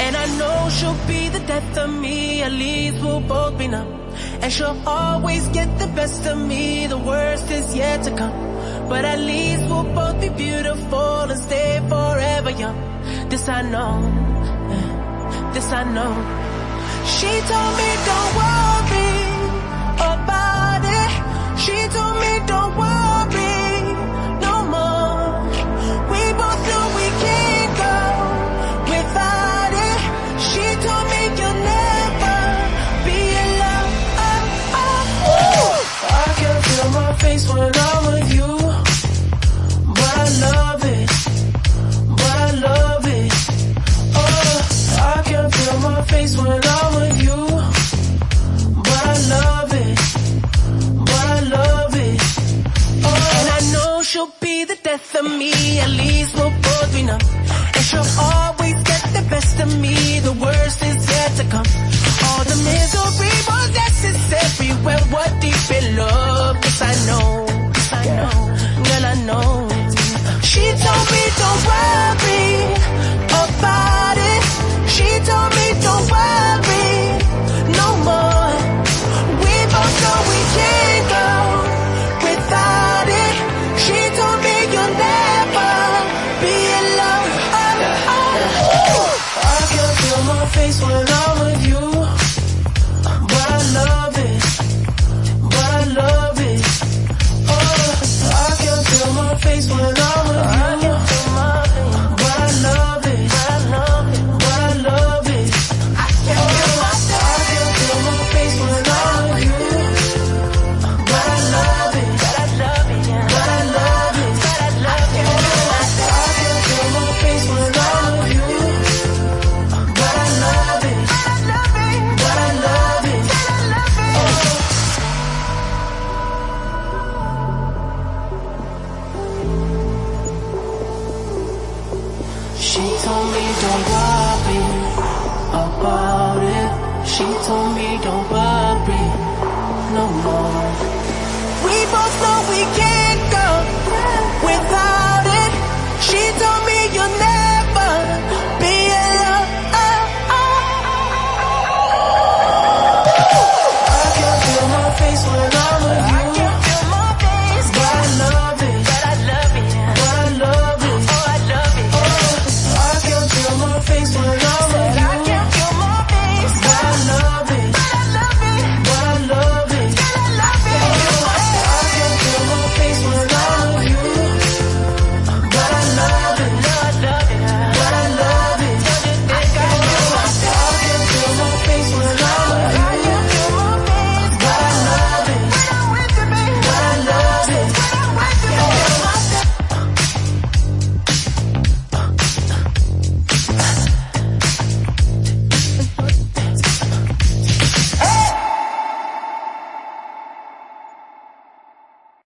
And I know she'll be the death of me, at least we'll both be numb. And she'll always get the best of me, the worst is yet to come. But at least we'll both be beautiful and stay forever young. This I know, this I know. She told me don't worry about it. She told me don't worry no more. We both know we can't go without it. She told me you'll never be alone. I can feel my face when I'm with you, but I love it, but I love it. Oh, I can feel my face when I'm with you, but I love it, but I love it. Oh, and I know she'll be the death of me, at least we'll both be numb. And she'll always get the best of me, the worst is yet to come. All the misery was necessary when we're deep in love. Yes, I know, girl, I know. She told me don't worry about it. She told me don't worry no more. We both know we can't go without it. She told me you'll never be alone. I can feel my face when I'm with you, but I love it, but I love it. Oh, I can feel my face when I'm with you, but I love it, but I love it. I can feel my face when I'm with you, but I love it, but I love it. I can feel my face when I'm with you, but I love it, but I love it. She told me don't worry about it. She told me don't worry no more. We both know we can't go without it. She told me